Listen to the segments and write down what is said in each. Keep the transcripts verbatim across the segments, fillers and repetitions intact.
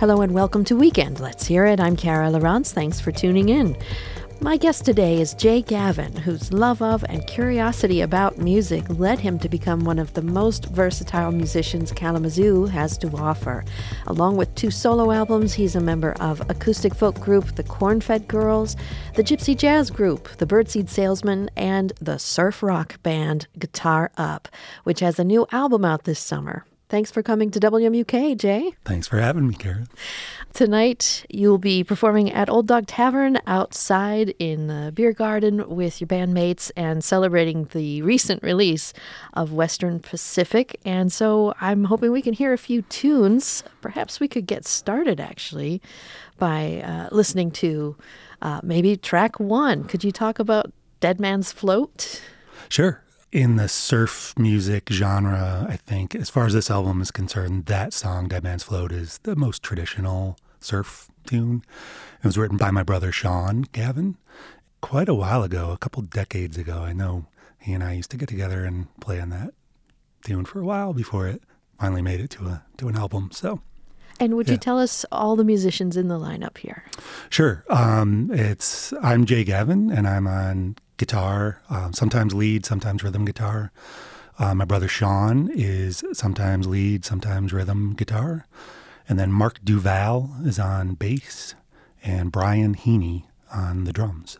Hello and welcome to Weekend. Let's hear it. I'm Cara Lawrence. Thanks for tuning in. My guest today is Jay Gavin, whose love of and curiosity about music led him to become one of the most versatile musicians Kalamazoo has to offer. Along with two solo albums, he's a member of acoustic folk group The Corn-Fed Girls, the gypsy jazz group The Birdseed Salesmen, and the surf rock band Guitar Up, which has a new album out this summer. Thanks for coming to W M U K, Jay. Thanks for having me, Karen. Tonight, you'll be performing at Old Dog Tavern outside in the beer garden with your bandmates and celebrating the recent release of Western Pacific. And so I'm hoping we can hear a few tunes. Perhaps we could get started, actually, by uh, listening to uh, maybe track one. Could you talk about Dead Man's Float? Sure. In the surf music genre, I think, as far as this album is concerned, that song, Dead Man's Float, is the most traditional surf tune. It was written by my brother, Sean Gavin, quite a while ago, a couple decades ago. I know he and I used to get together and play on that tune for a while before it finally made it to a to an album. So, And would yeah. you tell us all the musicians in the lineup here? Sure. Um, it's I'm Jay Gavin, and I'm on guitar, um, sometimes lead, sometimes rhythm guitar. Uh, my brother Sean is sometimes lead, sometimes rhythm guitar. And then Mark Duval is on bass, and Brian Heaney on the drums.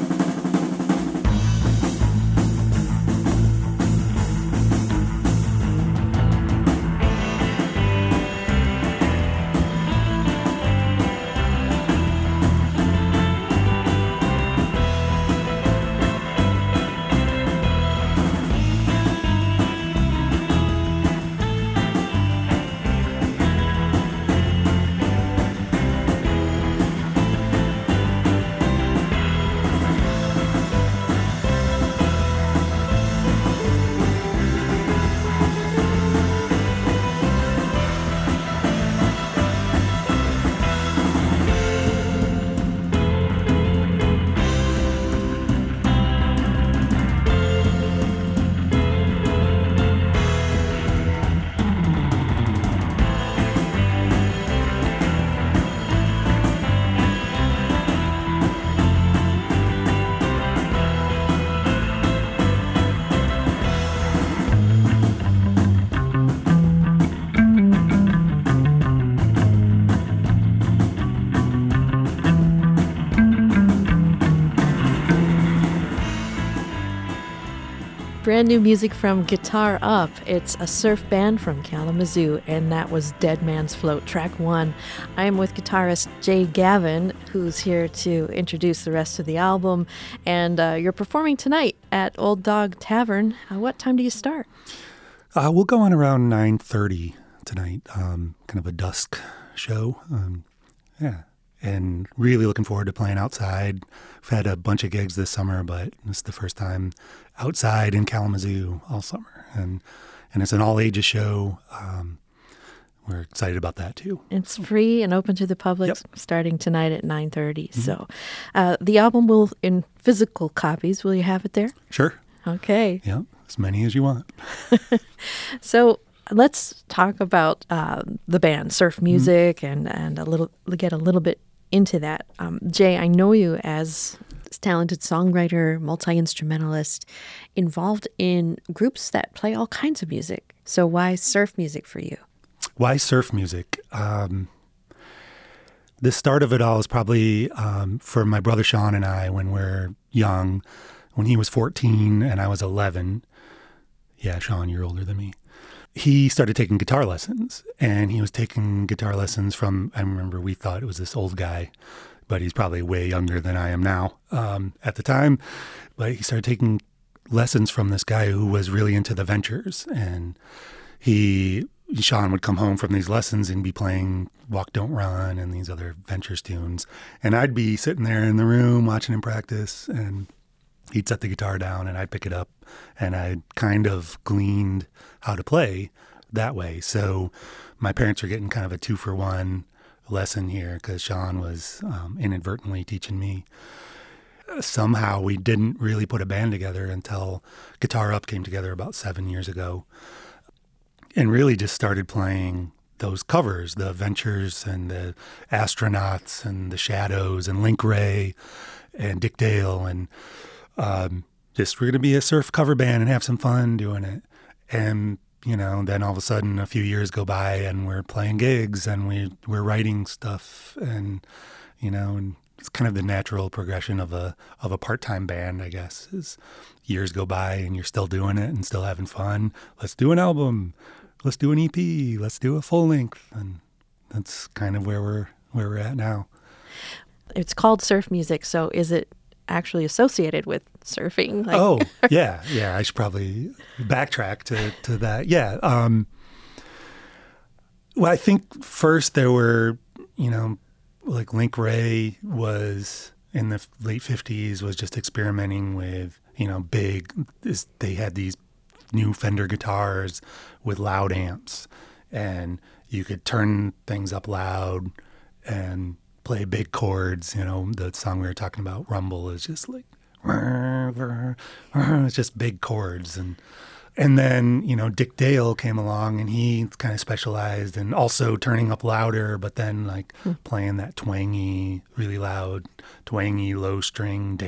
Brand new music from Guitar Up. It's a surf band from Kalamazoo, and that was Dead Man's Float, track one. I am with guitarist Jay Gavin, who's here to introduce the rest of the album. And uh, you're performing tonight at Old Dog Tavern. Uh, what time do you start? Uh, we'll go on around nine thirty tonight, um, kind of a dusk show. Um, yeah, and really looking forward to playing outside. We've had a bunch of gigs this summer, but it's the first time outside in Kalamazoo all summer. And and it's an all-ages show. Um, we're excited about that, too. It's free and open to the public, Yep. starting tonight at nine thirty. Mm-hmm. So uh, the album will, in physical copies, will you have it there? Sure. Okay. Yeah, as many as you want. So let's talk about uh, the band, surf music, mm-hmm. and, and a little get a little bit into that. Um, Jay, I know you as a talented songwriter, multi-instrumentalist, involved in groups that play all kinds of music. So why surf music for you? Why surf music? Um, the start of it all is probably um, for my brother Sean and I when we're young. When he was fourteen and I was eleven. Yeah, Sean, you're older than me. He started taking guitar lessons, and he was taking guitar lessons from, I remember we thought it was this old guy, but he's probably way younger than I am now um, at the time. But he started taking lessons from this guy who was really into the Ventures, and he, Sean would come home from these lessons and be playing Walk, Don't Run and these other Ventures tunes. And I'd be sitting there in the room watching him practice, and he'd set the guitar down and I'd pick it up, and I'd kind of gleaned how to play that way. So my parents were getting kind of a two for one lesson here because Sean was um, inadvertently teaching me. Somehow we didn't really put a band together until Guitar Up came together about seven years ago, and really just started playing those covers, the Ventures and the Astronauts and the Shadows and Link Wray and Dick Dale, and um, just we're going to be a surf cover band and have some fun doing it. And, you know, then all of a sudden a few years go by and we're playing gigs and we, we're writing stuff, and, you know, and it's kind of the natural progression of a of a part-time band, I guess, is years go by and you're still doing it and still having fun. Let's do an album. Let's do an E P, let's do a full length. And that's kind of where we're where we're at now. It's called surf music, so is it actually associated with surfing? Like- oh, yeah, yeah. I should probably backtrack to, to that. Yeah. Um, well, I think first there were, you know, like Link Wray was in the late fifties, was just experimenting with, you know, big, they had these new Fender guitars with loud amps, and you could turn things up loud and play big chords. You know, the song we were talking about, Rumble, is just like it's just big chords. And and then, you know, Dick Dale came along and he kind of specialized in also turning up louder, but then like hmm. playing that twangy, really loud, twangy low string.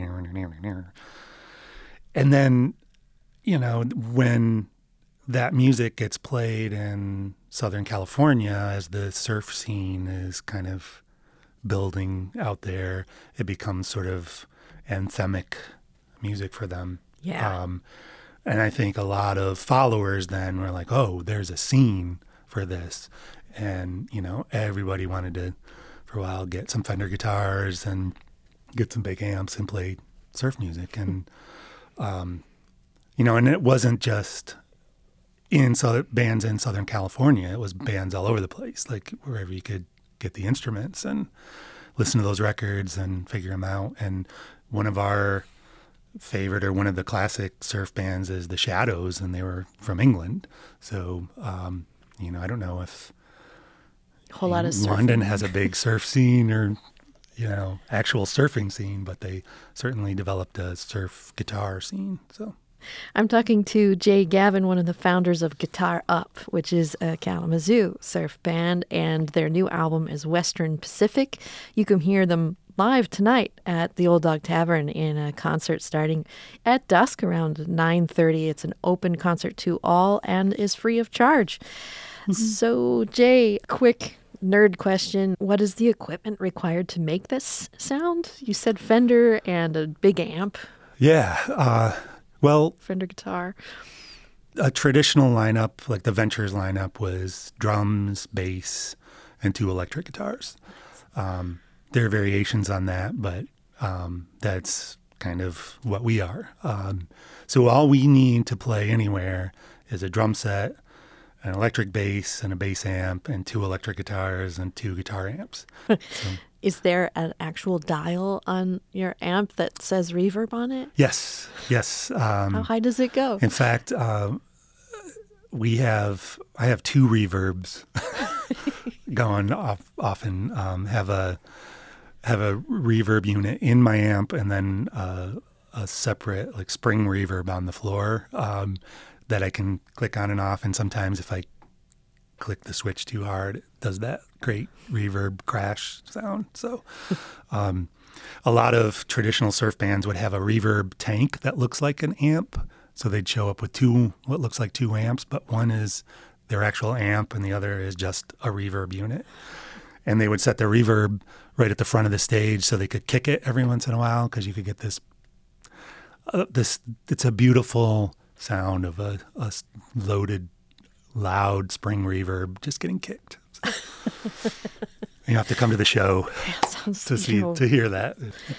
And then, you know, when that music gets played in Southern California, as the surf scene is kind of building out there, it becomes sort of anthemic music for them. Yeah. Um, and I think a lot of followers then were like, oh, there's a scene for this. And, you know, everybody wanted to, for a while, get some Fender guitars and get some big amps and play surf music. And, um, you know, and it wasn't just in Southern, bands in Southern California. It was bands all over the place, like wherever you could get the instruments and listen to those records and figure them out. And one of our favorite, or one of the classic surf bands, is the Shadows, and they were from England. So, um, you know, I don't know if a whole lot of surfing. London has a big surf scene or, you know, actual surfing scene, but they certainly developed a surf guitar scene. So I'm talking to Jay Gavin, one of the founders of Guitar Up, which is a Kalamazoo surf band, and their new album is Western Pacific. You can hear them live tonight at the Old Dog Tavern in a concert starting at dusk around nine thirty. It's an open concert to all and is free of charge. Mm-hmm. So, Jay, quick nerd question. What is the equipment required to make this sound? You said Fender and a big amp. Yeah, uh... Well, Fender guitar. A traditional lineup, like the Ventures lineup, was drums, bass, and two electric guitars. Um, there are variations on that, but um, that's kind of what we are. Um, so all we need to play anywhere is a drum set, an electric bass, and a bass amp, and two electric guitars and two guitar amps. So, is there an actual dial on your amp that says reverb on it? Yes, yes. Um, How high does it go? In fact, uh, we have I have two reverbs going off. Often um, have a have a reverb unit in my amp, and then uh, a separate like spring reverb on the floor um, that I can click on and off. And sometimes if I click the switch too hard, it does that great reverb crash sound. So um, a lot of traditional surf bands would have a reverb tank that looks like an amp. So they'd show up with two, what looks like two amps, but one is their actual amp and the other is just a reverb unit. And they would set their reverb right at the front of the stage so they could kick it every once in a while, because you could get this, uh, this, it's a beautiful sound of a, a loaded, loud spring reverb just getting kicked. So you have to come to the show yeah, sounds to see cool. to hear that.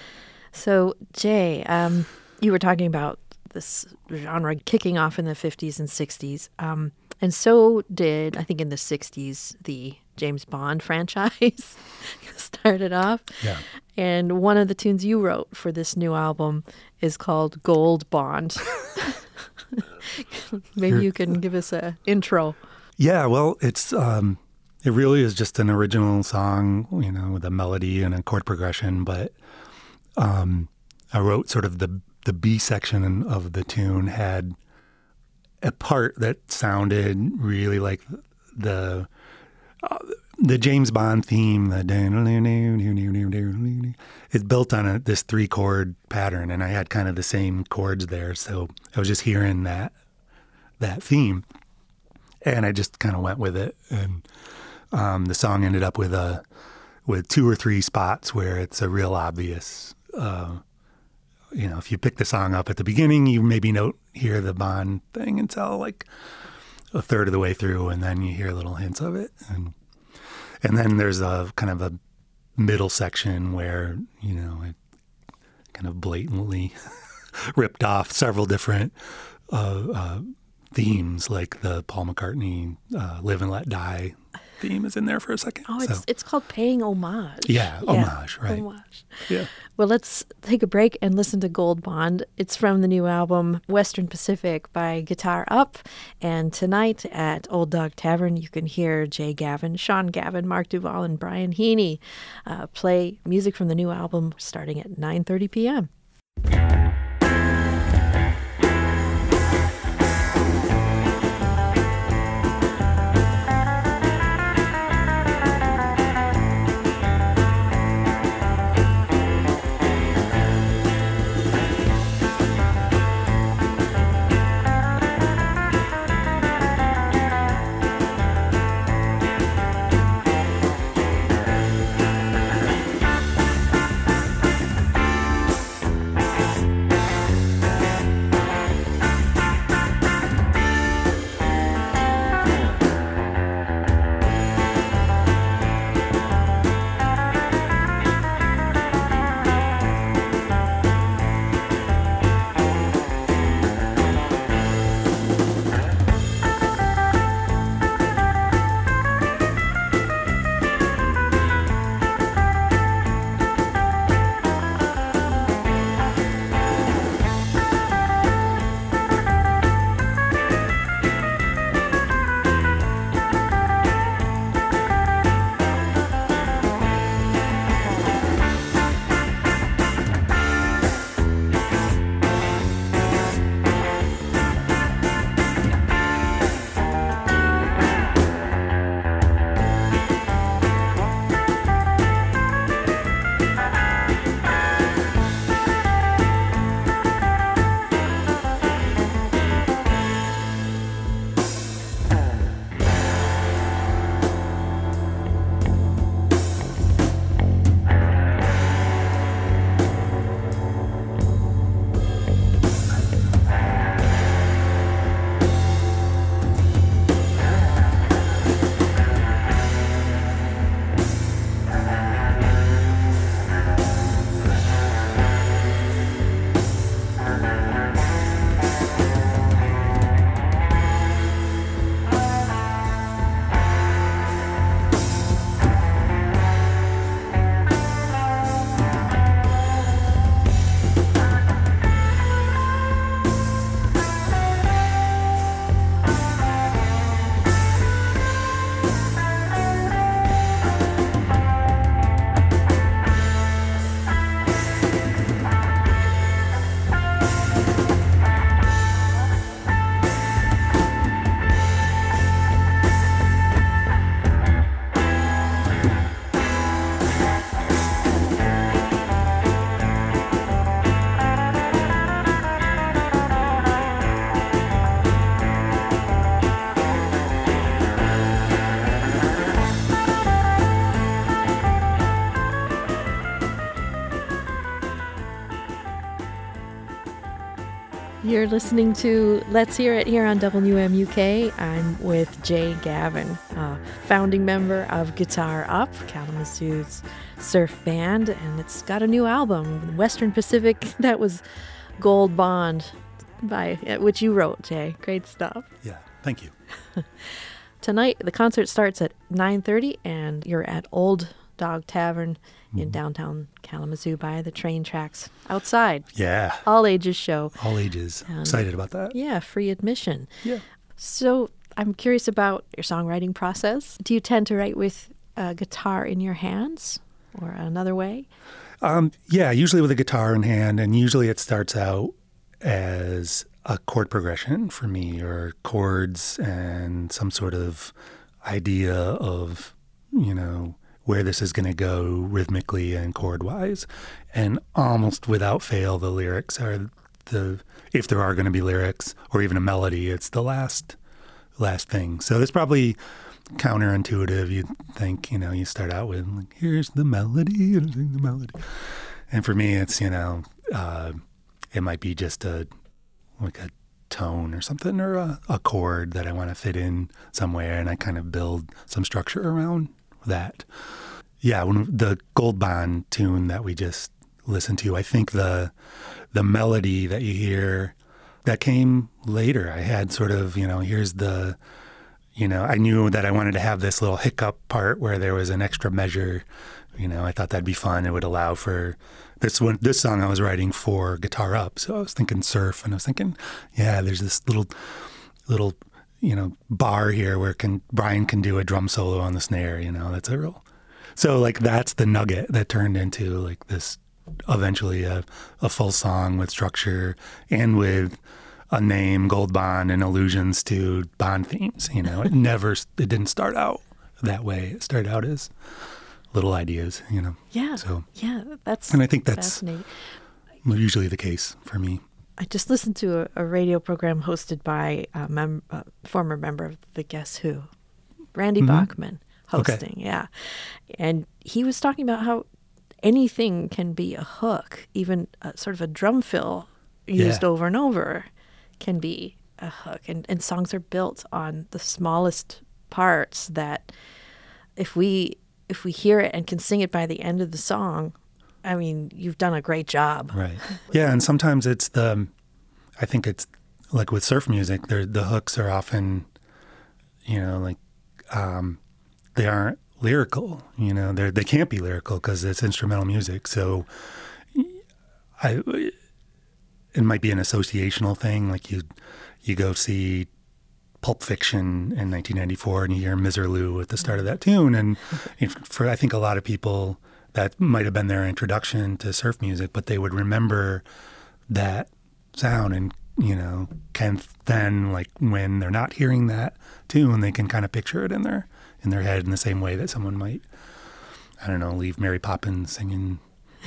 So Jay, um, you were talking about this genre kicking off in the fifties and sixties, um, and so did, I think, in the sixties, the James Bond franchise started off. Yeah. And one of the tunes you wrote for this new album is called Gold Bond. Maybe you can give us a intro. Yeah, well, it's um, it really is just an original song, you know, with a melody and a chord progression. But um, I wrote sort of the the B section of the tune had a part that sounded really like the the James Bond theme, the is built on a, this three chord pattern, and I had kind of the same chords there, so I was just hearing that that theme, and I just kind of went with it, and um, the song ended up with a with two or three spots where it's a real obvious. Uh, you know, if you pick the song up at the beginning, you maybe don't hear the Bond thing until like a third of the way through, and then you hear little hints of it, and and then there's a kind of a middle section where, you know, it kind of blatantly ripped off several different uh, uh, themes, like the Paul McCartney uh, "Live and Let Die" theme is in there for a second. Oh, it's so. it's called paying homage. Yeah, homage, yeah, right. Homage. Yeah. Well, let's take a break and listen to Gold Bond. It's from the new album Western Pacific by Guitar Up. And tonight at Old Dog Tavern, you can hear Jay Gavin, Sean Gavin, Mark Duvall, and Brian Heaney uh, play music from the new album starting at nine thirty p.m. You're listening to Let's Hear It here on W M U K. I'm with Jay Gavin, uh, founding member of Guitar Up, Kalamazoo's surf band, and it's got a new album, Western Pacific. That was Gold Bond, by which you wrote, Jay. Great stuff. Yeah, thank you. Tonight, the concert starts at nine thirty, and you're at Old Dog Tavern in downtown Kalamazoo by the train tracks outside. Yeah. All ages show. All ages. Um, Excited about that. Yeah, free admission. Yeah. So I'm curious about your songwriting process. Do you tend to write with a guitar in your hands or another way? Um, yeah, usually with a guitar in hand, and usually it starts out as a chord progression for me, or chords and some sort of idea of you know, where this is going to go rhythmically and chord-wise. And almost without fail, the lyrics are the, if there are going to be lyrics or even a melody, it's the last last thing. So it's probably counterintuitive. You think, you know, you start out with, like, here's the melody, and sing the melody. And for me, it's, you know, uh, it might be just a, like a tone or something, or a, a chord that I want to fit in somewhere, and I kind of build some structure around that. Yeah, when the Gold Bond tune that we just listened to, I think the the melody that you hear, that came later. I had sort of, you know, here's the, you know, I knew that I wanted to have this little hiccup part where there was an extra measure. You know, I thought that'd be fun. It would allow for this one. This song I was writing for guitar up, so I was thinking surf, and I was thinking, yeah, there's this little, little, you know, bar here where can Brian can do a drum solo on the snare. You know, that's a real. So like that's the nugget that turned into like this, eventually a, a full song with structure and with a name, Gold Bond, and allusions to Bond themes. You know, it never, it didn't start out that way. It started out as little ideas, you know. Yeah. So yeah, that's and I think that's fascinating. Usually the case for me. I just listened to a, a radio program hosted by a, mem- a former member of the Guess Who, Randy mm-hmm. Bachman, hosting. Okay. Yeah, and he was talking about how anything can be a hook, even a, sort of a drum fill used yeah. over and over can be a hook. And, and songs are built on the smallest parts that if we if we hear it and can sing it by the end of the song, I mean, you've done a great job. Right. Yeah, and sometimes it's the, I think it's like with surf music, the hooks are often, you know, like um, they aren't lyrical, you know, they they can't be lyrical because it's instrumental music. So I, it might be an associational thing. Like you, you go see Pulp Fiction in nineteen ninety-four and you hear Miserlou at the start of that tune. And for, I think a lot of people that might have been their introduction to surf music, but they would remember that sound and, you know, can then, like when they're not hearing that tune, they can kind of picture it in their in their head in the same way that someone might, I don't know, leave Mary Poppins singing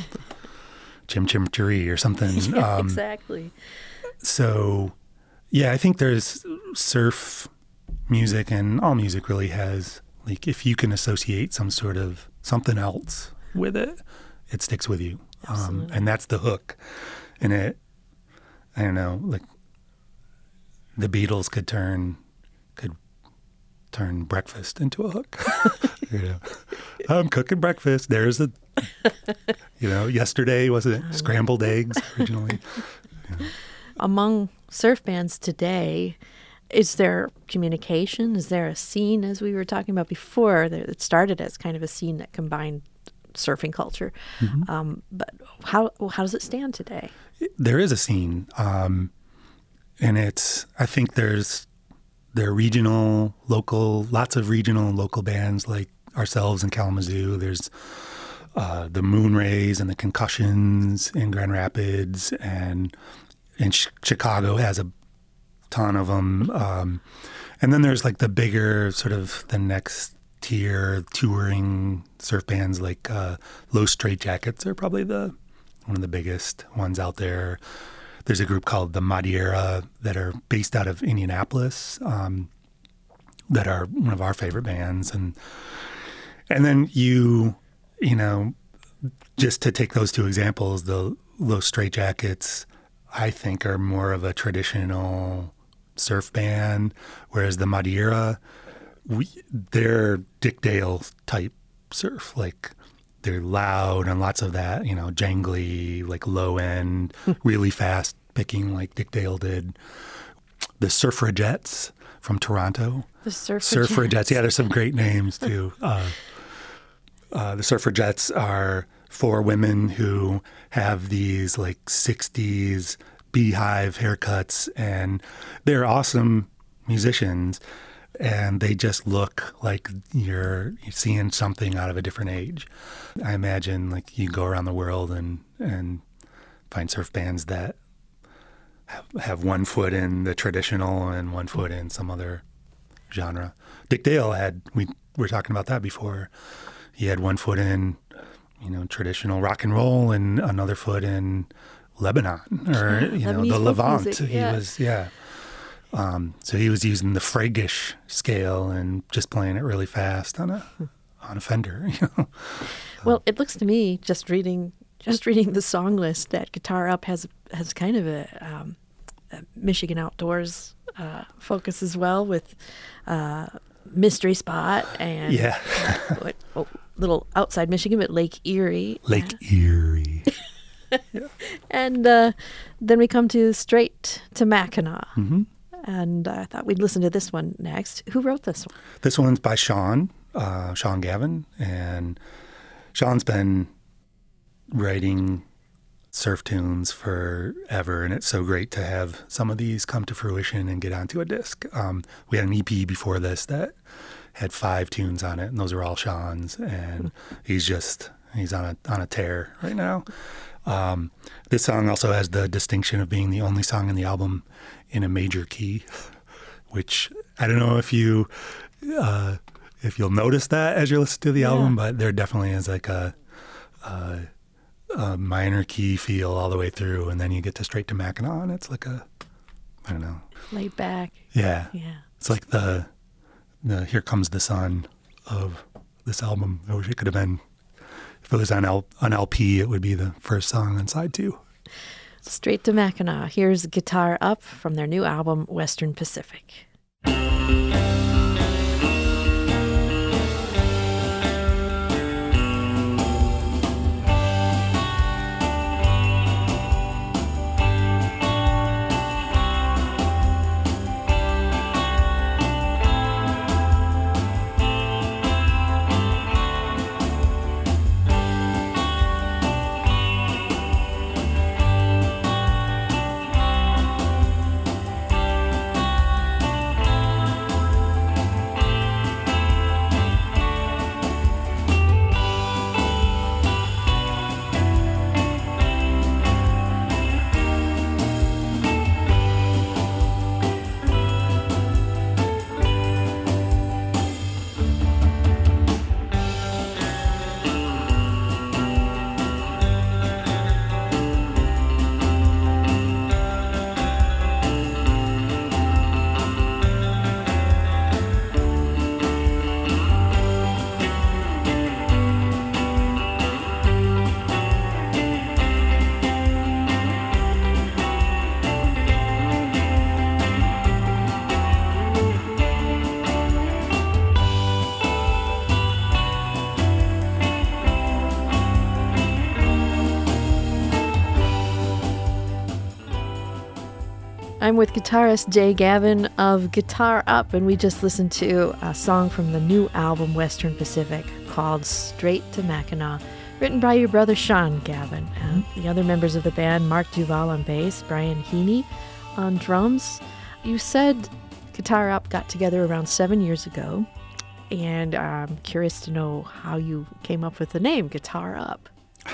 Chim Chim Cheree or something. Yeah, um, exactly. So, yeah, I think there's surf music, and all music really has, like, if you can associate some sort of something else with it, it sticks with you. Um, and that's the hook. And it, I don't know, like the Beatles could turn, could turn breakfast into a hook. You know, I'm cooking breakfast. There's a, you know, yesterday, wasn't it? Scrambled eggs originally. You know. Among surf bands today, is there communication? Is there a scene, as we were talking about before, that it started as kind of a scene that combined surfing culture? Mm-hmm. Um, but how how does it stand today? There is a scene, um, and it's, I think there's, there are regional, local, lots of regional and local bands like ourselves in Kalamazoo. There's uh, the Moonrays and the Concussions in Grand Rapids, and and Ch- Chicago has a ton of them. Um, and then there's like the bigger sort of the next tier touring surf bands like uh, Los Straitjackets are probably the one of the biggest ones out there. There's a group called the Madeira that are based out of Indianapolis um, that are one of our favorite bands. And and then you, you know, just to take those two examples, the Los Straitjackets, I think, are more of a traditional surf band, whereas the Madeira, we, they're Dick Dale type surf. Like they're loud and lots of that, you know, jangly, like low end, really fast picking like Dick Dale did. The Surfragettes from Toronto. The Surfragettes. Surfragettes. Yeah, there's some great names too. Uh, uh, the Surfragettes are four women who have these like sixties beehive haircuts, and they're awesome musicians, and they just look like you're, you're seeing something out of a different age. I imagine like you go around the world and, and find surf bands that have, have one foot in the traditional and one foot in some other genre. Dick Dale had, we we were talking about that before. He had one foot in, you know, traditional rock and roll and another foot in Lebanon or, Yeah, you know, Lebanese the folk Levant. music, He yeah. was, yeah. Um, so he was using the Freygish scale and just playing it really fast on a on a Fender. You know? Well, it looks to me, just reading just reading the song list, that Guitar Up has has kind of a, um, a Michigan outdoors uh, focus as well, with uh, Mystery Spot and Yeah. uh, what, oh, little outside Michigan, but Lake Erie. Lake Uh, Erie. and uh, then we come to Straight to Mackinac. hmm And uh, I thought we'd listen to this one next. Who wrote this one? This one's by Sean, uh, Sean Gavin. And Sean's been writing surf tunes forever, and it's so great to have some of these come to fruition and get onto a disc. Um, we had an E P before this that had five tunes on it, and those are all Sean's, and he's just, he's on a on a tear right now. Um, this song also has the distinction of being the only song in the album in a major key, which I don't know if you uh, if you'll notice that as you listen to the Yeah. album, but there definitely is like a, a a minor key feel all the way through, and then you get to Straight to Mackinac, and it's like a, I don't know, Laid back. yeah, Yeah. it's like the the Here Comes the Sun of this album. I wish it could have been, if it was on L, on L P, it would be the first song on side two. Straight to Mackinac. Here's Guitar Up from their new album, Western Pacific. I'm with guitarist Jay Gavin of Guitar Up, and we just listened to a song from the new album Western Pacific called Straight to Mackinac, written by your brother Sean Gavin. And the other members of the band, Mark Duval on bass, Brian Heaney on drums. You said Guitar Up got together around seven years ago, and I'm curious to know how you came up with the name Guitar Up.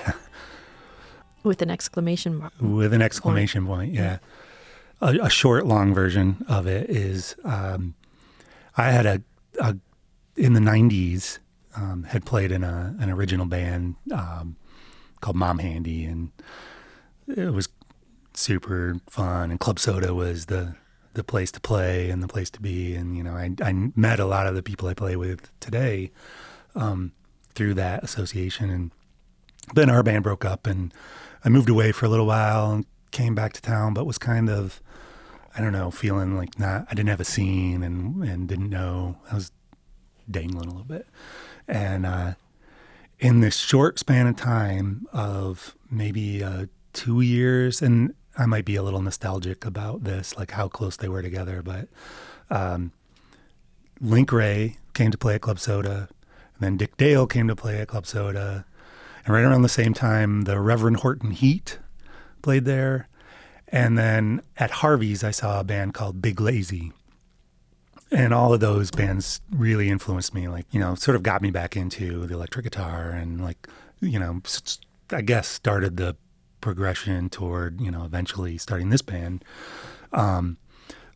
With an exclamation mark. With an exclamation point, yeah. A, a short, long version of it is um, I had a, a in the nineties um, had played in a an original band um, called Mom Handy, and it was super fun. And Club Soda was the the place to play and the place to be. And you know, I I met a lot of the people I play with today um, through that association. And then our band broke up, and I moved away for a little while and came back to town, but was kind of, I don't know, feeling like not, I didn't have a scene and, and didn't know. I was dangling a little bit. And uh, in this short span of time of maybe uh, two years, and I might be a little nostalgic about this, like how close they were together, but um, Link Ray came to play at Club Soda, and then Dick Dale came to play at Club Soda, and right around the same time, the Reverend Horton Heat played there. And then at Harvey's, I saw a band called Big Lazy. And all of those bands really influenced me, like, you know, sort of got me back into the electric guitar and, like, you know, I guess started the progression toward, you know, eventually starting this band. Um,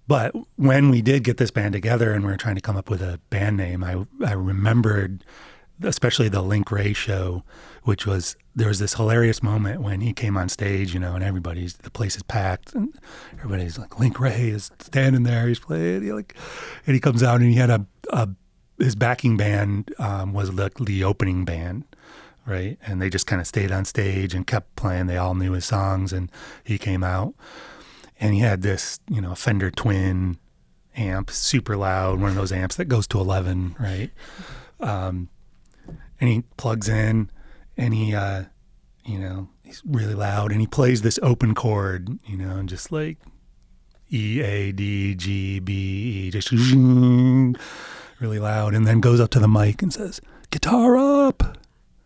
But when we did get this band together and we were trying to come up with a band name, I I remembered especially the Link Wray show, which was, there was this hilarious moment when he came on stage, you know, and everybody's, the place is packed and everybody's like, Link Wray is standing there, he's playing, he like, and he comes out and he had a, a his backing band um, was the, the opening band, right? And they just kind of stayed on stage and kept playing. They all knew his songs, and he came out and he had this, you know, Fender Twin amp, super loud, one of those amps that goes to eleven, right? Um, and he plugs in and he, uh, you know, he's really loud and he plays this open chord, you know, and just like E, A, D, G, B, E, just really loud, and then goes up to the mic and says, "Guitar up."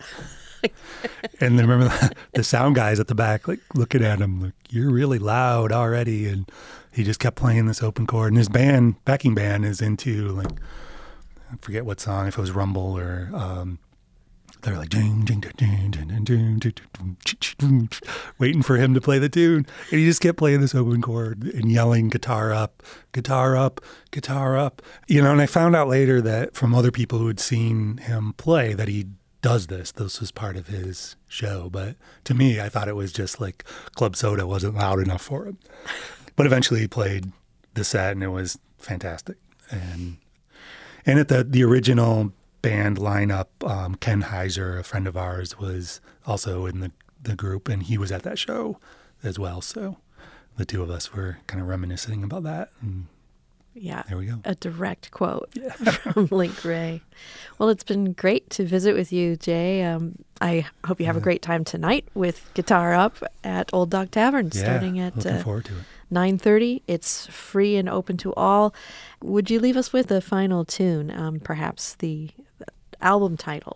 And then remember the, the sound guys at the back, like looking at him, like, "You're really loud already." And he just kept playing this open chord. And his band, backing band, is into like, I forget what song, if it was Rumble or um, they're like ding, ding, ding, ding, ding, ding, ding, ding, waiting for him to play the tune. And he just kept playing this open chord and yelling, "Guitar up, guitar up, guitar up." You know, and I found out later that from other people who had seen him play that he does this. This was part of his show. But to me, I thought it was just like Club Soda wasn't loud enough for him. But eventually he played the set and it was fantastic. And and at the, the original band lineup, um, Ken Heiser, a friend of ours, was also in the, the group, and he was at that show as well. So the two of us were kind of reminiscing about that. And yeah, there we go. A direct quote yeah. from Link Wray. Well, it's been great to visit with you, Jay. Um, I hope you have yeah. a great time tonight with Guitar Up at Old Dog Tavern, yeah, starting at looking uh, forward to it. nine thirty. It's free and open to all. Would you leave us with a final tune, um, perhaps the album title?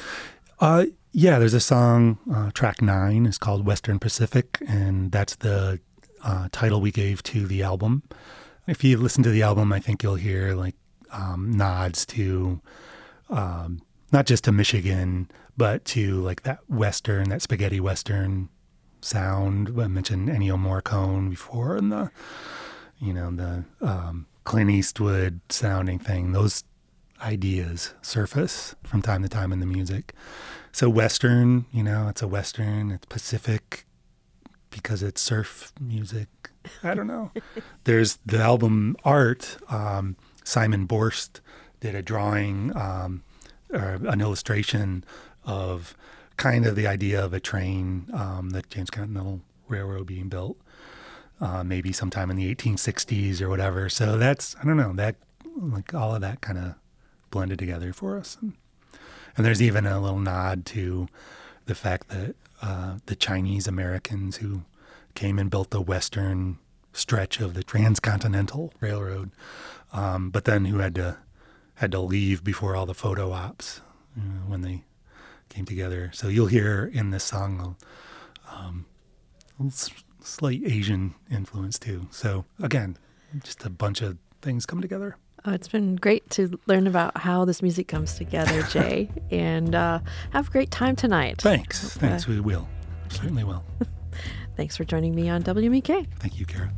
Uh, yeah, there's a song, uh, track nine is called Western Pacific, and that's the uh, title we gave to the album. If you listen to the album, I think you'll hear like um, nods to um, not just to Michigan, but to like that Western, that spaghetti Western sound. I mentioned Ennio Morricone before, and the, you know, the um, Clint Eastwood sounding thing. Those ideas surface from time to time in the music. So Western, you know, it's a Western, it's Pacific because it's surf music. I don't know. There's the album art. Um, Simon Borst did a drawing um, or an illustration of kind of the idea of a train, um, the Transcontinental Railroad being built, uh, maybe sometime in the eighteen sixties or whatever. So that's, I don't know, that like all of that kind of blended together for us. And, and there's even a little nod to the fact that uh, the Chinese Americans who came and built the western stretch of the Transcontinental Railroad, um, but then who had to had to leave before all the photo ops, you know, when they came together. So you'll hear in this song um, a slight Asian influence too. So again, just a bunch of things come together. Oh, it's been great to learn about how this music comes together, Jay, and uh, have a great time tonight. Thanks. Thanks. Uh, we will. Certainly will. Thanks for joining me on W M E K. Thank you, Kara.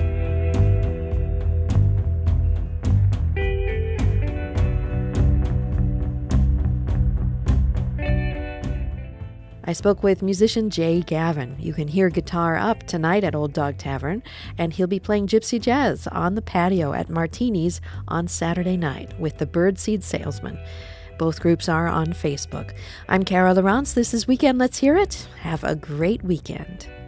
I spoke with musician Jay Gavin. You can hear Guitar Up tonight at Old Dog Tavern, and he'll be playing gypsy jazz on the patio at Martini's on Saturday night with the Birdseed Salesman. Both groups are on Facebook. I'm Kara Lawrence. This is Weekend Let's Hear It. Have a great weekend.